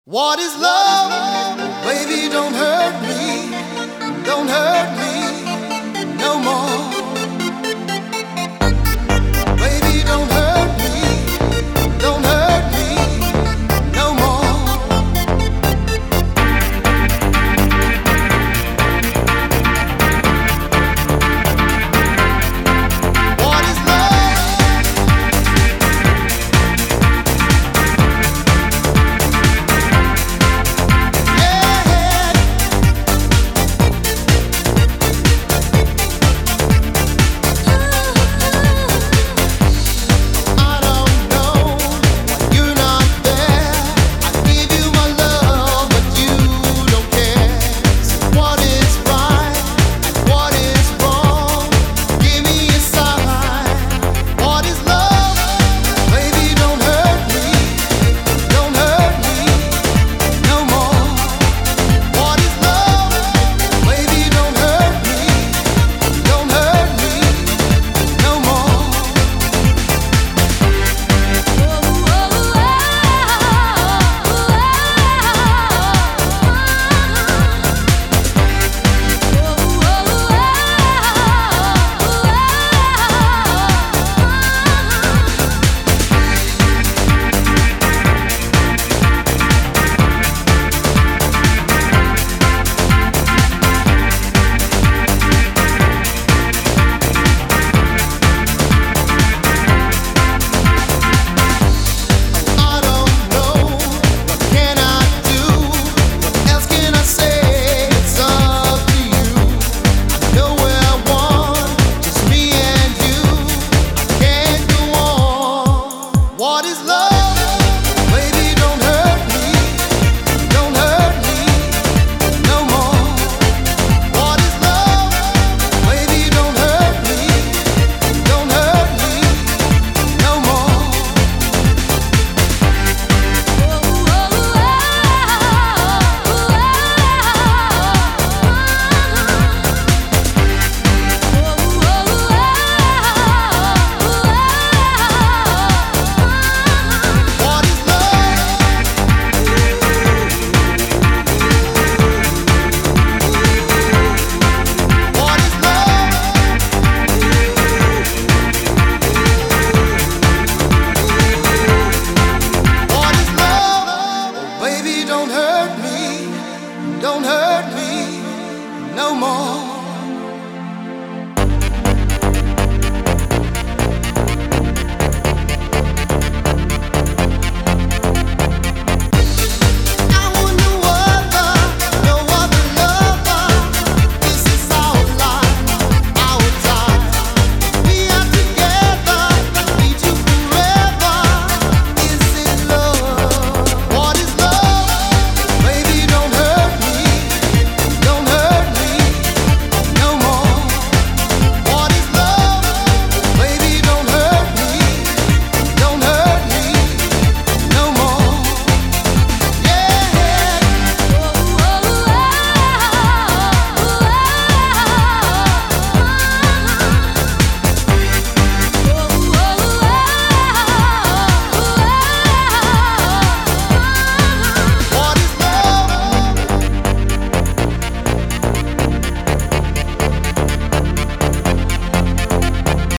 What is love? Baby, don't hurt me no more. Baby, don't hurt me no more. What is love? Yeah. I don't know why you're not there. I give you my love, but you don't care. So what is right and what is wrong? Give me a sign. What is love? Baby, don't hurt me no more. What is love? Baby, don't hurt me no more. I don't know, what can I do? What else can I say? It's up to you. I know where I want, just me and you. I can't go on. What is love? Baby, don't hurt me no more. What is love? Baby, don't hurt me no more. What is love? What is love? What is love? Oh, baby, don't hurt me no more.